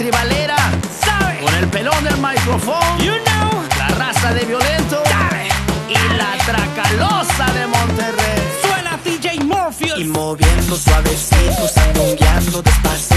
tribalera, ¿sabe? con el pelón del micrófono, You know. la raza de Violento, Dale. y la Tracalosa de Monterrey. Suena DJ Morpheus. Y moviendo suavecito, sandungueando despacito.